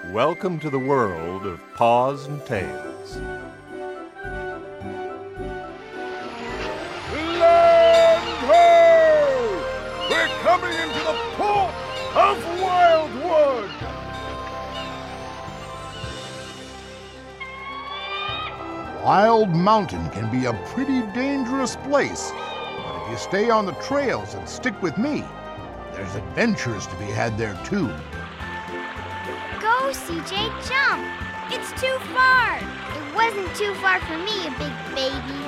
Welcome to the world of Paws and Tails. Land ho! We're coming into the port of Wildwood! Wild Mountain can be a pretty dangerous place, but if you stay on the trails and stick with me, there's adventures to be had there too. Go, CJ, jump! It's too far! It wasn't too far for me, you big baby.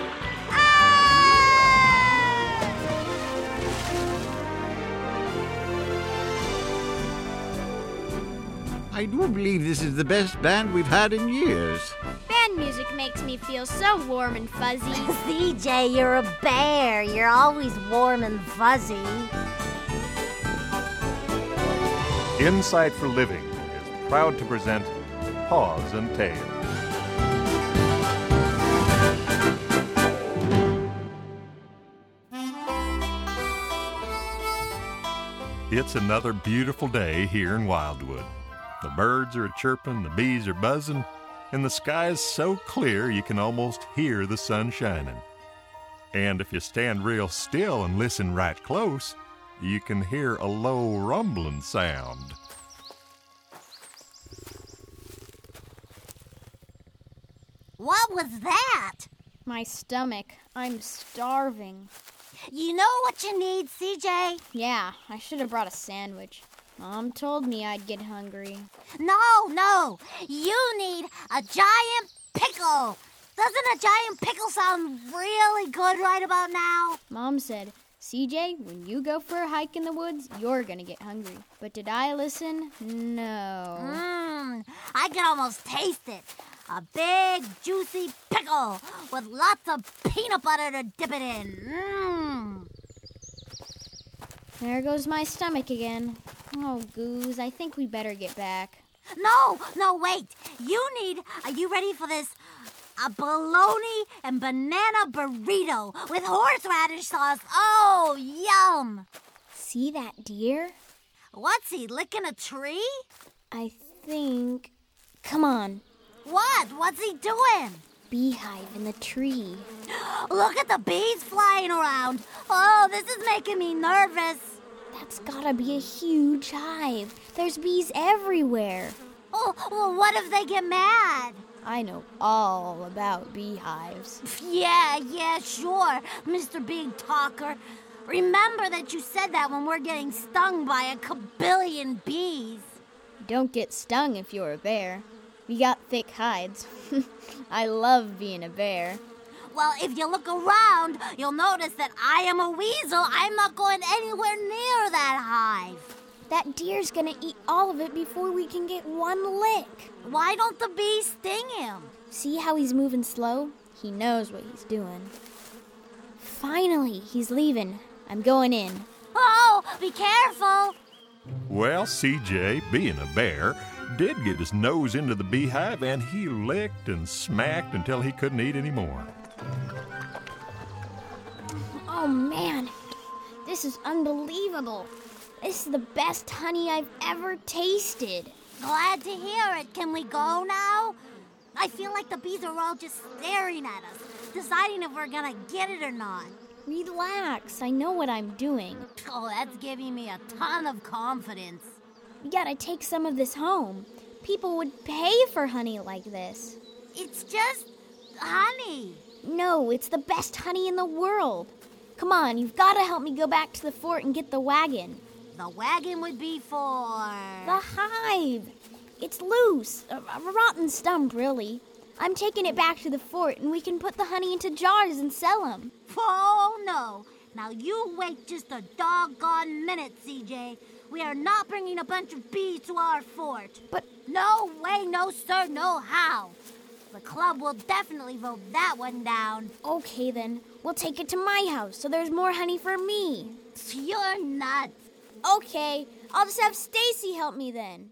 I do believe this is the best band we've had in years. Band music makes me feel so warm and fuzzy. CJ, you're a bear. You're always warm and fuzzy. Insight for Living is proud to present Paws and Tails. It's another beautiful day here in Wildwood. The birds are chirping, the bees are buzzing, and the sky is so clear you can almost hear the sun shining. And if you stand real still and listen right close, you can hear a low rumbling sound. What was that? My stomach. I'm starving. You know what you need, CJ? Yeah, I should have brought a sandwich. Mom told me I'd get hungry. No. You need a giant pickle. Doesn't a giant pickle sound really good right about now? Mom said, CJ, when you go for a hike in the woods, you're gonna get hungry. But did I listen? No. I can almost taste it. A big, juicy pickle with lots of peanut butter to dip it in. There goes my stomach again. Oh, Goose, I think we better get back. No, wait. Are you ready for this? A bologna and banana burrito with horseradish sauce. Oh, yum. See that deer? What's he, licking a tree? I think... Come on. What? What's he doing? Beehive in the tree. Look at the bees flying around. Oh, this is making me nervous. That's gotta be a huge hive. There's bees everywhere. Oh, well, what if they get mad? I know all about beehives. Yeah, sure, Mr. Big Talker. Remember that you said that when we're getting stung by a kabillion bees. Don't get stung if you're a bear. We got thick hides. I love being a bear. Well, if you look around, you'll notice that I am a weasel. I'm not going anywhere near that hive. That deer's gonna eat all of it before we can get one lick. Why don't the bees sting him? See how he's moving slow? He knows what he's doing. Finally, he's leaving. I'm going in. Oh, be careful. Well, CJ, being a bear, did get his nose into the beehive, and he licked and smacked until he couldn't eat anymore. Oh, man. This is unbelievable. This is the best honey I've ever tasted. Glad to hear it. Can we go now? I feel like the bees are all just staring at us, deciding if we're gonna get it or not. Relax. I know what I'm doing. Oh, that's giving me a ton of confidence. We gotta take some of this home. People would pay for honey like this. It's just honey. No, it's the best honey in the world. Come on, you've gotta help me go back to the fort and get the wagon. The wagon would be for... The hive. It's loose. A rotten stump, really. I'm taking it back to the fort, and we can put the honey into jars and sell them. Oh, no. Now you wait just a doggone minute, CJ. We are not bringing a bunch of bees to our fort. But... No way, no sir, no how. The club will definitely vote that one down. Okay, then. We'll take it to my house, so there's more honey for me. You're nuts. Okay, I'll just have Stacy help me then.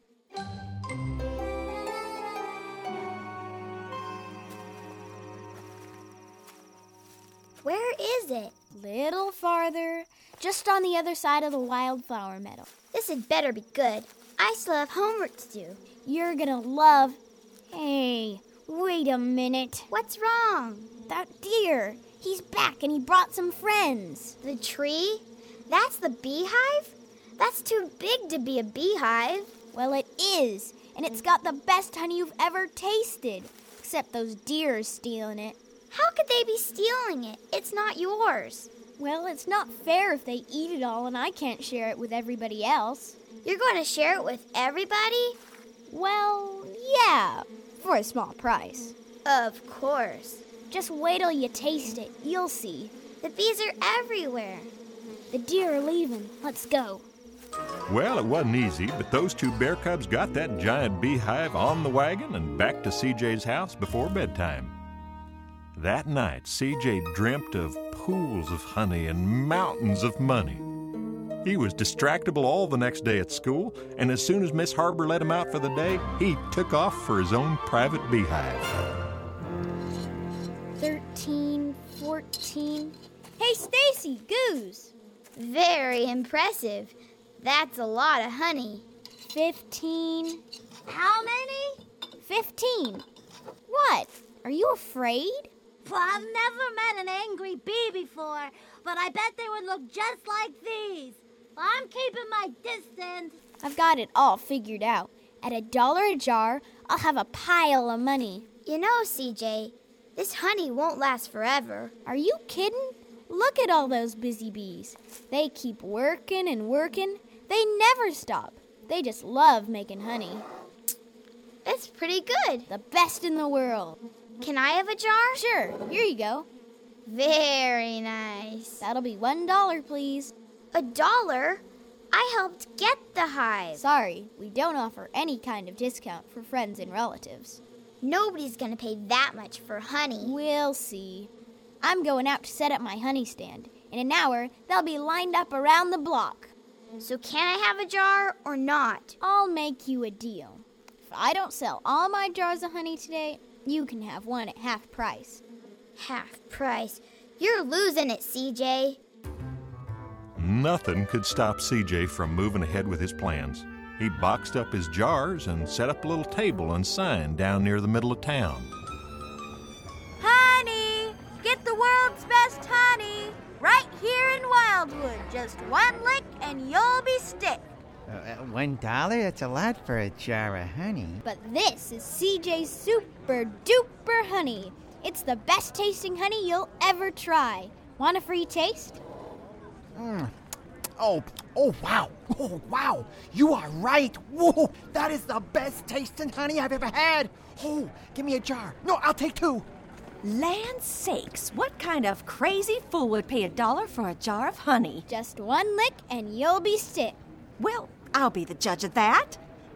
Where is it? Little farther, just on the other side of the wildflower meadow. This had better be good. I still have homework to do. You're gonna love... Hey, wait a minute. What's wrong? That deer. He's back and he brought some friends. The tree? That's the beehive? That's too big to be a beehive. Well, it is. And it's got the best honey you've ever tasted. Except those deer are stealing it. How could they be stealing it? It's not yours. Well, it's not fair if they eat it all and I can't share it with everybody else. You're going to share it with everybody? Well, yeah, for a small price. Of course. Just wait till you taste it. You'll see. The bees are everywhere. The deer are leaving. Let's go. Well, it wasn't easy, but those two bear cubs got that giant beehive on the wagon and back to CJ's house before bedtime. That night, CJ dreamt of pools of honey and mountains of money. He was distractible all the next day at school, and as soon as Miss Harbor let him out for the day, he took off for his own private beehive. 13, 14. Hey, Stacy, Goose. Very impressive. That's a lot of honey. 15. How many? 15. What? Are you afraid? Well, I've never met an angry bee before, but I bet they would look just like these. I'm keeping my distance. I've got it all figured out. At $1 a jar, I'll have a pile of money. You know, CJ, this honey won't last forever. Are you kidding? Look at all those busy bees. They keep working and working. They never stop. They just love making honey. It's pretty good. The best in the world. Can I have a jar? Sure, here you go. Very nice. That'll be $1, please. $1? I helped get the hive. Sorry, we don't offer any kind of discount for friends and relatives. Nobody's gonna pay that much for honey. We'll see. I'm going out to set up my honey stand. In an hour, they'll be lined up around the block. So can I have a jar or not? I'll make you a deal. If I don't sell all my jars of honey today, you can have one at half price. Half price? You're losing it, CJ. Nothing could stop CJ from moving ahead with his plans. He boxed up his jars and set up a little table and sign down near the middle of town. Honey! Get the world's best honey! Right here in Wildwood. Just one lick and you'll be stick. $1? That's a lot for a jar of honey. But this is CJ's Super Duper Honey. It's the best tasting honey you'll ever try. Want a free taste? Oh, wow. Oh, wow. You are right. Whoa, that is the best tasting honey I've ever had. Oh, give me a jar. No, I'll take 2. Land sakes, what kind of crazy fool would pay $1 for a jar of honey? Just one lick and you'll be stick. Well, I'll be the judge of that.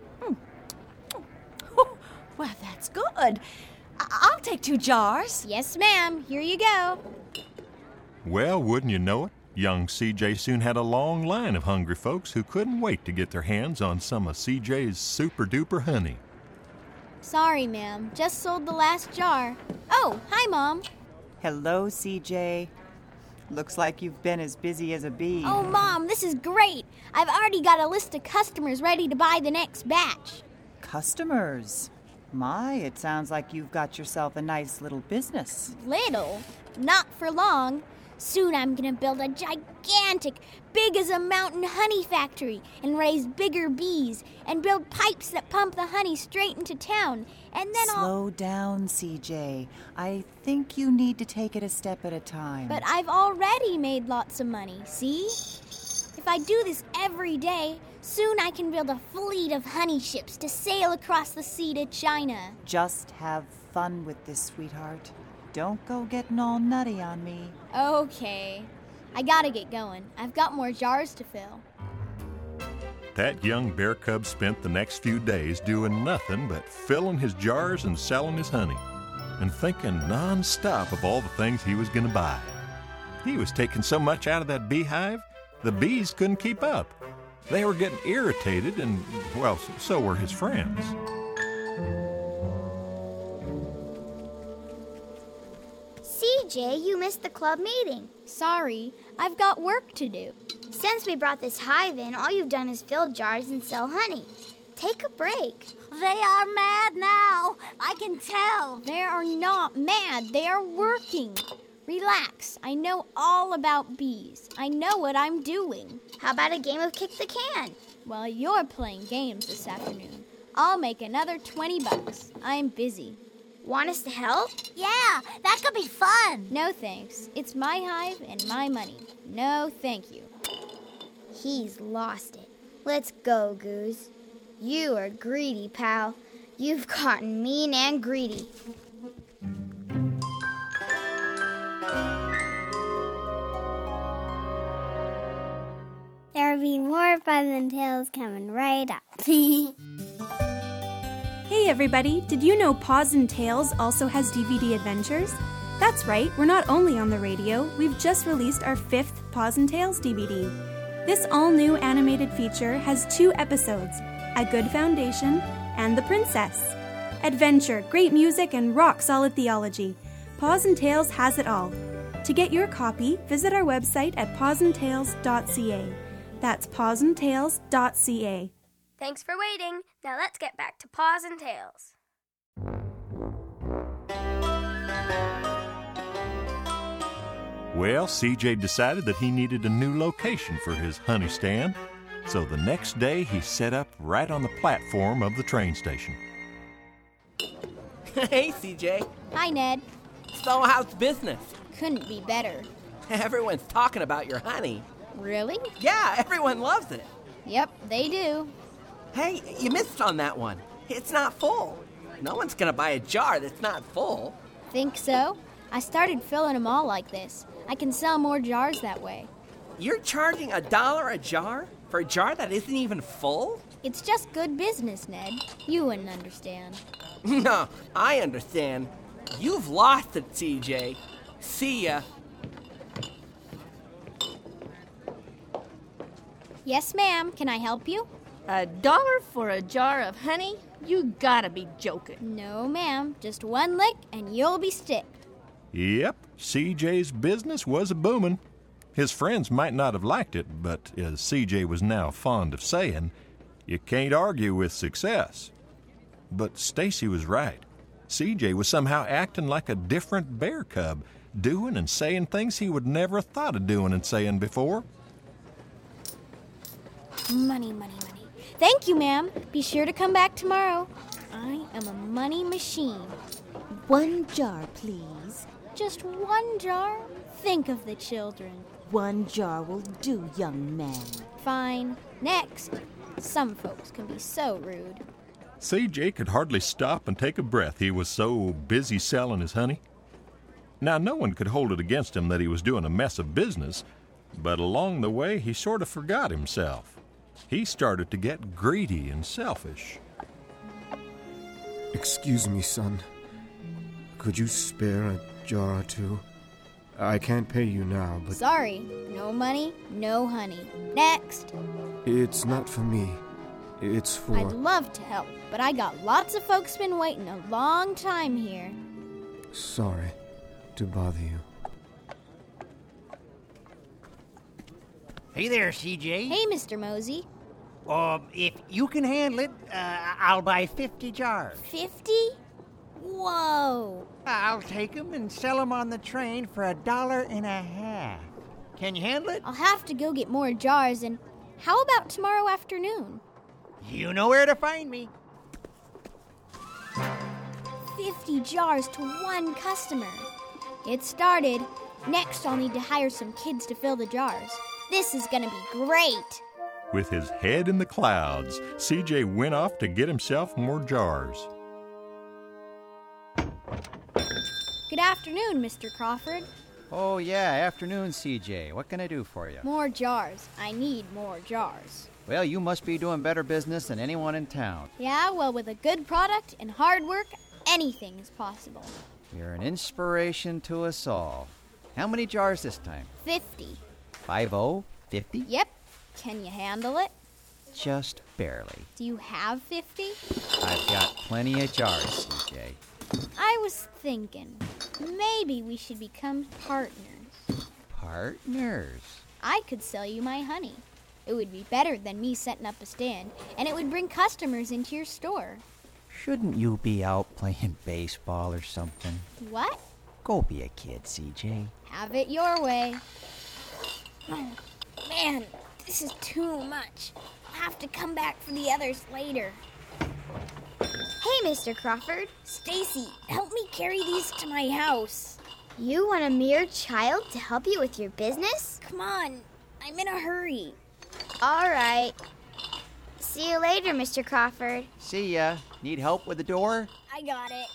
Well, that's good. I'll take 2 jars. Yes, ma'am. Here you go. Well, wouldn't you know it? Young CJ soon had a long line of hungry folks who couldn't wait to get their hands on some of CJ's Super Duper honey. Sorry, ma'am. Just sold the last jar. Oh, hi, Mom. Hello, CJ. Looks like you've been as busy as a bee. Oh, Mom, this is great. I've already got a list of customers ready to buy the next batch. Customers? My, it sounds like you've got yourself a nice little business. Little? Not for long. Soon I'm going to build a gigantic, big as a mountain honey factory and raise bigger bees and build pipes that pump the honey straight into town. And then Slow down, CJ. I think you need to take it a step at a time. But I've already made lots of money, see? If I do this every day, soon I can build a fleet of honey ships to sail across the sea to China. Just have fun with this, sweetheart. Don't go getting all nutty on me. Okay. I gotta get going. I've got more jars to fill. That young bear cub spent the next few days doing nothing but filling his jars and selling his honey, and thinking non-stop of all the things he was going to buy. He was taking so much out of that beehive, the bees couldn't keep up. They were getting irritated, and, well, so were his friends. CJ, you missed the club meeting. Sorry, I've got work to do. Since we brought this hive in, all you've done is fill jars and sell honey. Take a break. They are mad now. I can tell. They are not mad. They are working. Relax. I know all about bees. I know what I'm doing. How about a game of kick the can? Well, you're playing games this afternoon. I'll make another $20. I'm busy. Want us to help? Yeah, that could be fun. No thanks. It's my hive and my money. No thank you. He's lost it. Let's go, Goose. You are greedy, pal. You've gotten mean and greedy. There'll be more Fuzz and Tales coming right up. Hey everybody, did you know Paws and Tales also has DVD adventures? That's right, we're not only on the radio, we've just released our 5th Paws and Tales DVD. This all-new animated feature has 2 episodes, A Good Foundation and The Princess. Adventure, great music, and rock-solid theology. Paws and Tales has it all. To get your copy, visit our website at pawsandtales.ca. That's pawsandtales.ca. Thanks for waiting. Now let's get back to Paws and Tales. Well, CJ decided that he needed a new location for his honey stand, so the next day he set up right on the platform of the train station. Hey, CJ. Hi, Ned. So, how's business? Couldn't be better. Everyone's talking about your honey. Really? Yeah, everyone loves it. Yep, they do. Hey, you missed on that one. It's not full. No one's gonna buy a jar that's not full. Think so? I started filling them all like this. I can sell more jars that way. You're charging $1 a jar for a jar that isn't even full? It's just good business, Ned. You wouldn't understand. No, I understand. You've lost it, CJ. See ya. Yes, ma'am. Can I help you? $1 for a jar of honey? You gotta be joking. No, ma'am. Just one lick and you'll be sticked. Yep, CJ's business was a booming. His friends might not have liked it, but as CJ was now fond of saying, you can't argue with success. But Stacy was right. CJ was somehow acting like a different bear cub, doing and saying things he would never have thought of doing and saying before. Money, money, money. Thank you, ma'am. Be sure to come back tomorrow. I am a money machine. 1 jar, please. Just 1 jar? Think of the children. 1 jar will do, young man. Fine. Next. Some folks can be so rude. CJ could hardly stop and take a breath. He was so busy selling his honey. Now, no one could hold it against him that he was doing a mess of business, but along the way, he sort of forgot himself. He started to get greedy and selfish. Excuse me, son. Could you spare a jar or 2? I can't pay you now, but... Sorry. No money, no honey. Next. It's not for me. It's for... I'd love to help, but I got lots of folks been waiting a long time here. Sorry to bother you. Hey there, CJ. Hey, Mr. Mosey. If you can handle it, I'll buy 50 jars. 50? Whoa. I'll take them and sell them on the train for $1.50. Can you handle it? I'll have to go get more jars, and how about tomorrow afternoon? You know where to find me. 50 jars to 1 customer. It started. Next, I'll need to hire some kids to fill the jars. This is gonna be great. With his head in the clouds, CJ went off to get himself more jars. Good afternoon, Mr. Crawford. Oh, yeah, afternoon, CJ. What can I do for you? More jars. I need more jars. Well, you must be doing better business than anyone in town. Yeah, well, with a good product and hard work, anything is possible. You're an inspiration to us all. How many jars this time? 50. 50? 50? Yep. Can you handle it? Just barely. Do you have 50? I've got plenty of jars, CJ. I was thinking, maybe we should become partners. Partners? I could sell you my honey. It would be better than me setting up a stand, and it would bring customers into your store. Shouldn't you be out playing baseball or something? What? Go be a kid, CJ. Have it your way. Oh, man, this is too much. I'll have to come back for the others later. Hey, Mr. Crawford. Stacy, help me carry these to my house. You want a mere child to help you with your business? Come on, I'm in a hurry. All right. See you later, Mr. Crawford. See ya. Need help with the door? I got it.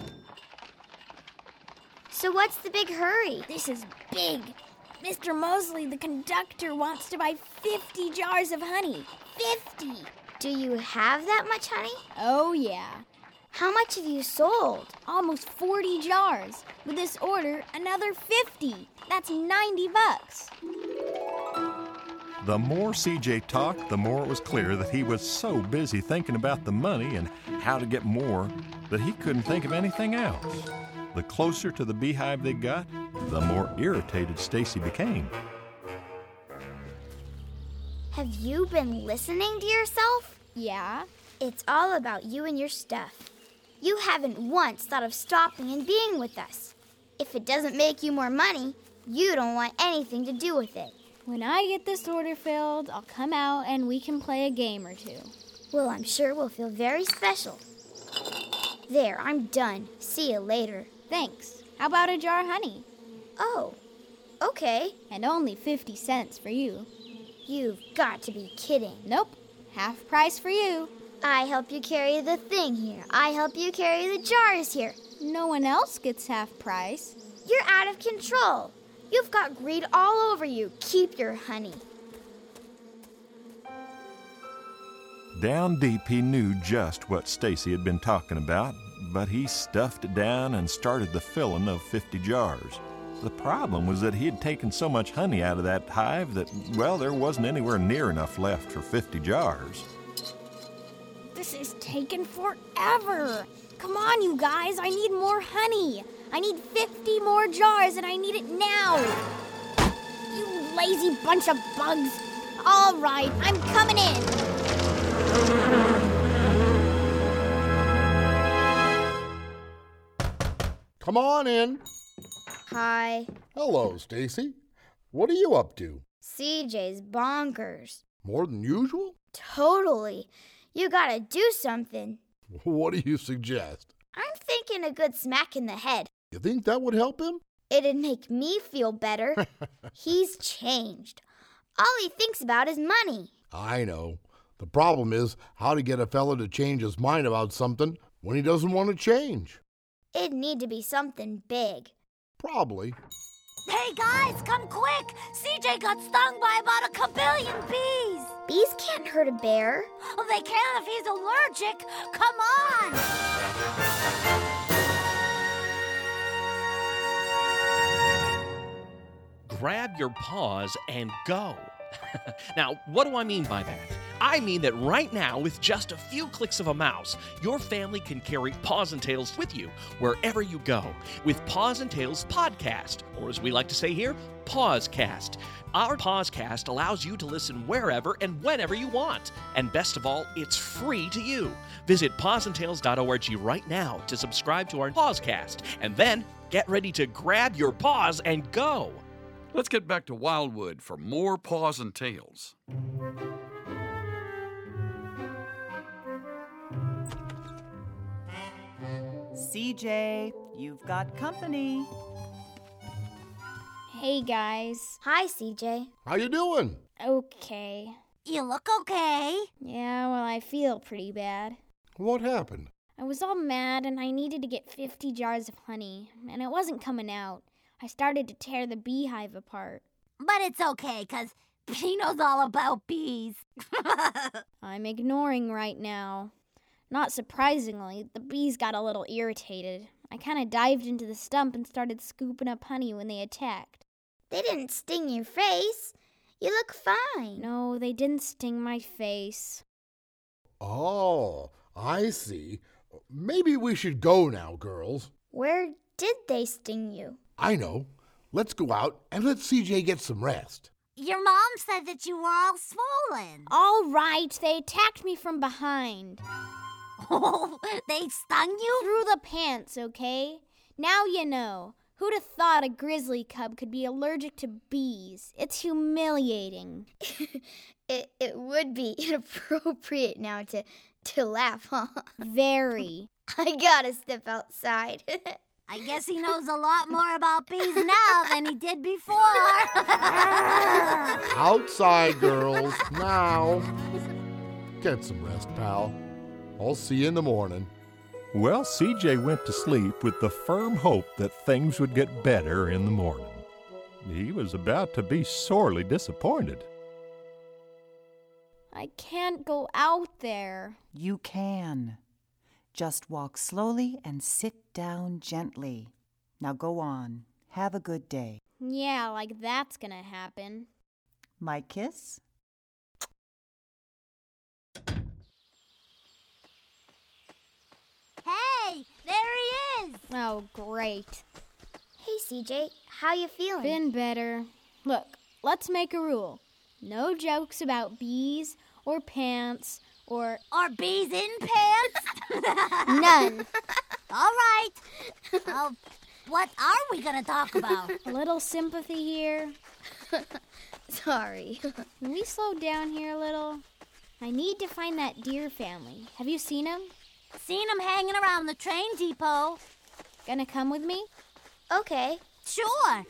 So what's the big hurry? This is big. Mr. Mosley, the conductor, wants to buy 50 jars of honey. 50! Do you have that much honey? Oh, yeah. How much have you sold? Almost 40 jars. With this order, another 50. That's $90. The more CJ talked, the more it was clear that he was so busy thinking about the money and how to get more that he couldn't think of anything else. The closer to the beehive they got, the more irritated Stacy became. Have you been listening to yourself? Yeah. It's all about you and your stuff. You haven't once thought of stopping and being with us. If it doesn't make you more money, you don't want anything to do with it. When I get this order filled, I'll come out and we can play a game or two. Well, I'm sure we'll feel very special. There, I'm done. See you later. Thanks. How about a jar of honey? Oh, okay. And only 50 cents for you. You've got to be kidding. Nope. Half price for you. I help you carry the thing here. I help you carry the jars here. No one else gets half price. You're out of control. You've got greed all over you. Keep your honey. Down deep, he knew just what Stacy had been talking about, but he stuffed it down and started the filling of 50 jars. The problem was that he had taken so much honey out of that hive that, well, there wasn't anywhere near enough left for 50 jars. This is taking forever. Come on, you guys. I need more honey. I need 50 more jars, and I need it now. You lazy bunch of bugs. All right, I'm coming in. Come on in. Hi. Hello, Stacy. What are you up to? CJ's bonkers. More than usual? Totally. You gotta do something. What do you suggest? I'm thinking a good smack in the head. You think that would help him? It'd make me feel better. He's changed. All he thinks about is money. I know. The problem is how to get a fella to change his mind about something when he doesn't want to change. It'd need to be something big. Probably. Hey, guys, come quick! CJ got stung by about 1 kabillion bees! Bees can't hurt a bear. Well, they can if he's allergic. Come on! Grab your paws and go. Now, what do I mean by that? I mean that right now, with just a few clicks of a mouse, your family can carry Paws and Tails with you wherever you go with Paws and Tails Podcast, or as we like to say here, Pawscast. Our Pawscast allows you to listen wherever and whenever you want. And best of all, it's free to you. Visit pawsandtails.org right now to subscribe to our Pawscast, and then get ready to grab your paws and go. Let's get back to Wildwood for more Paws and Tails. CJ, you've got company. Hey, guys. Hi, CJ. How you doing? Okay. You look okay. Yeah, well, I feel pretty bad. What happened? I was all mad and I needed to get 50 jars of honey, and it wasn't coming out. I started to tear the beehive apart. But it's okay, 'cause he knows all about bees. I'm ignoring right now. Not surprisingly, the bees got a little irritated. I kind of dived into the stump and started scooping up honey when they attacked. They didn't sting your face. You look fine. No, they didn't sting my face. Oh, I see. Maybe we should go now, girls. Where did they sting you? I know. Let's go out and let CJ get some rest. Your mom said that you were all swollen. All right, they attacked me from behind. Oh, they stung you? Through the pants, okay? Now you know. Who'd have thought a grizzly cub could be allergic to bees? It's humiliating. It would be inappropriate now to laugh, huh? Very. I gotta step outside. I guess he knows a lot more about bees now than he did before. Outside, girls, now. Get some rest, pal. I'll see you in the morning. Well, CJ went to sleep with the firm hope that things would get better in the morning. He was about to be sorely disappointed. I can't go out there. You can. Just walk slowly and sit down gently. Now go on. Have a good day. Yeah, like that's gonna happen. My kiss? Hey, there he is. Oh, great. Hey, CJ, how you feeling? Been better. Look, let's make a rule. No jokes about bees or pants or bees in pants? None. All right. What are we going to talk about? A little sympathy here. Sorry. Can we slow down here a little? I need to find that deer family. Have you seen them? Seen them hanging around the train depot. Gonna come with me? Okay. Sure.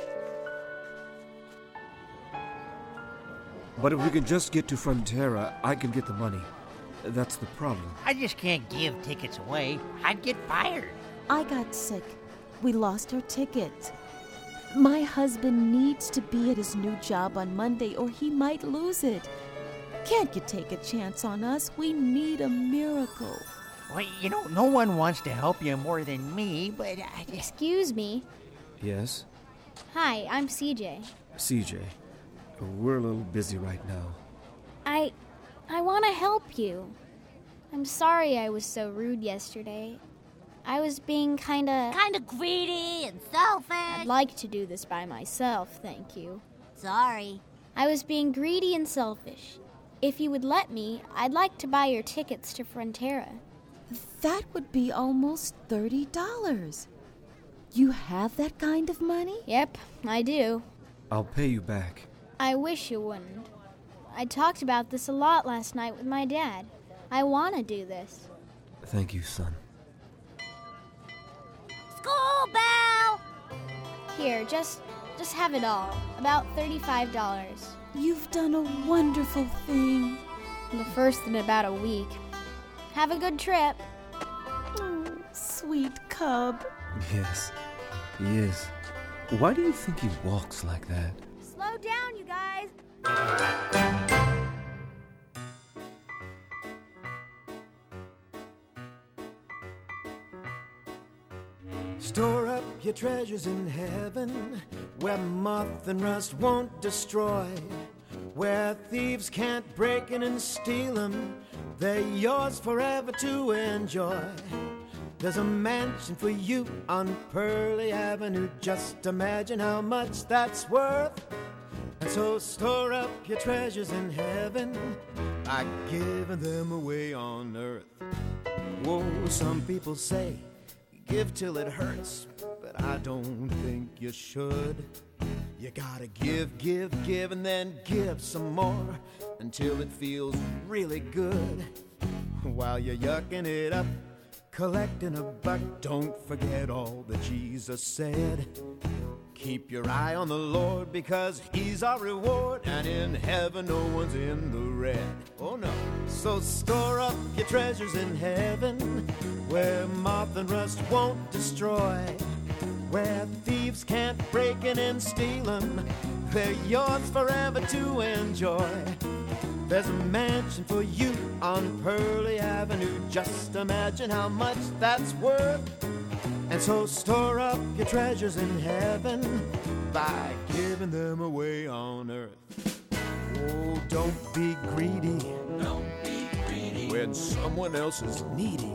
But if we can just get to Frontera, I can get the money. That's the problem. I just can't give tickets away. I'd get fired. I got sick. We lost our ticket. My husband needs to be at his new job on Monday or he might lose it. Can't you take a chance on us? We need a miracle. Well, no one wants to help you more than me, but Excuse me. Yes? Hi, I'm CJ. CJ, we're a little busy right now. I want to help you. I'm sorry I was so rude yesterday. I was being kind of greedy and selfish. I'd like to do this by myself, thank you. Sorry. I was being greedy and selfish. If you would let me, I'd like to buy your tickets to Frontera. That would be almost $30. You have that kind of money? Yep, I do. I'll pay you back. I wish you wouldn't. I talked about this a lot last night with my dad. I want to do this. Thank you, son. School bell! Here, just have it all. About $35. You've done a wonderful thing. The first in about a week. Have a good trip. Oh, sweet cub. Yes, he is. Why do you think he walks like that? Slow down, you guys. Store up your treasures in heaven, where moth and rust won't destroy, where thieves can't break in and steal them. They're yours forever to enjoy. There's a mansion for you on Pearly Avenue. Just imagine how much that's worth. And so store up your treasures in heaven by giving them away on earth. Whoa, some people say give till it hurts, but I don't think you should. You gotta give, give, give, and then give some more until it feels really good. While you're yucking it up, collecting a buck, don't forget all that Jesus said. Keep your eye on the Lord because He's our reward, and in heaven no one's in the red. Oh no. So store up your treasures in heaven, where moth and rust won't destroy, where thieves can't break in and steal them. They're yours forever to enjoy. There's a mansion for you on Pearly Avenue. Just imagine how much that's worth. And so store up your treasures in heaven by giving them away on earth. Oh, don't be greedy. Don't be greedy when someone else is needy.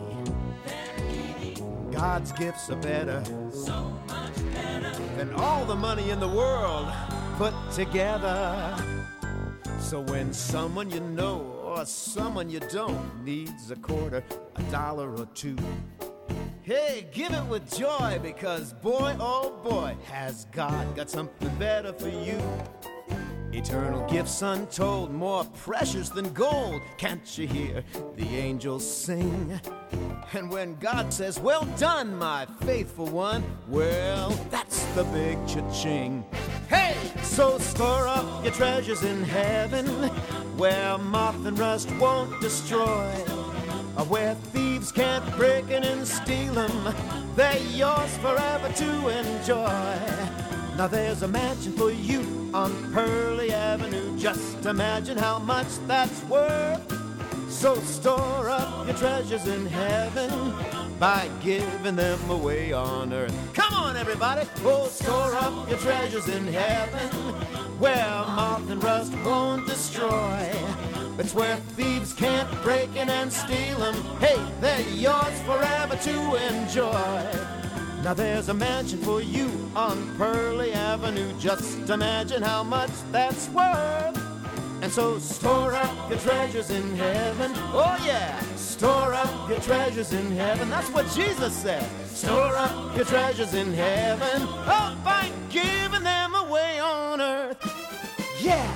God's gifts are better, so much better than all the money in the world. put together. So when someone you know or someone you don't needs a quarter, $1 or $2, hey, give it with joy, because boy, oh boy, has God got something better for you. Eternal gifts untold, more precious than gold. Can't you hear the angels sing? And when God says, well done, my faithful one, well, that's the big cha-ching. Hey, so store up your treasures in heaven, where moth and rust won't destroy, where thieves can't break in and steal them. They're yours forever to enjoy. Now there's a mansion for you on Pearly Avenue. Just imagine how much that's worth. So store up your treasures in heaven by giving them away on earth. Come on, everybody. Oh, store up your treasures in heaven, where moth and rust won't destroy. It's where thieves can't break in and steal them. Hey, they're yours forever to enjoy. Now there's a mansion for you on Pearly Avenue. Just imagine how much that's worth. And so store up your treasures in heaven. Oh yeah, store up your treasures in heaven. That's what Jesus said. Store up your treasures in heaven, oh, by giving them away on earth. Yeah.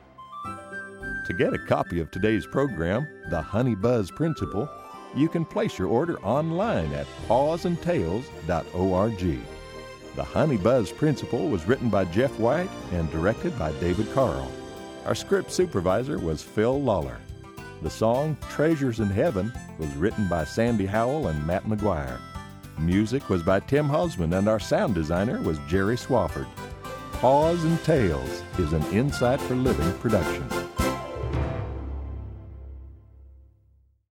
To get a copy of today's program, The Honey Buzz Principle, you can place your order online at pawsandtails.org. The Honey Buzz Principle was written by Jeff White and directed by David Carl. Our script supervisor was Phil Lawler. The song Treasures in Heaven was written by Sandy Howell and Matt McGuire. Music was by Tim Hausman, and our sound designer was Jerry Swafford. Paws and Tales is an Insight for Living production.